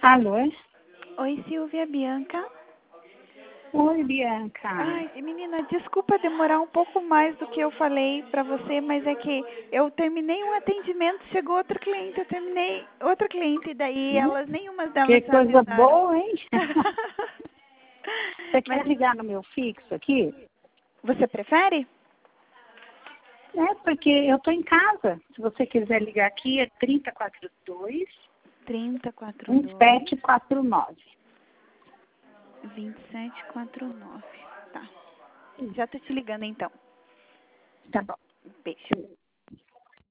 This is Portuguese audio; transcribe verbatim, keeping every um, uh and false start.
Alô? Oi, Silvia, Bianca. Oi, Bianca. Ai, menina, desculpa demorar um pouco mais do que eu falei pra você, mas é que eu terminei um atendimento, chegou outro cliente, eu terminei outro cliente, e daí Hum? elas, nenhuma Que delas coisa avisaram. boa, hein? Você Mas quer ligar no meu fixo aqui? você prefere? É, porque eu tô em casa. Se você quiser ligar aqui, é trinta e quatro dois, trinta, quarenta e um dois, sete quatro nove. vinte e sete, quarenta e nove. Tá. Já tô te ligando então. Tá bom. Beijo.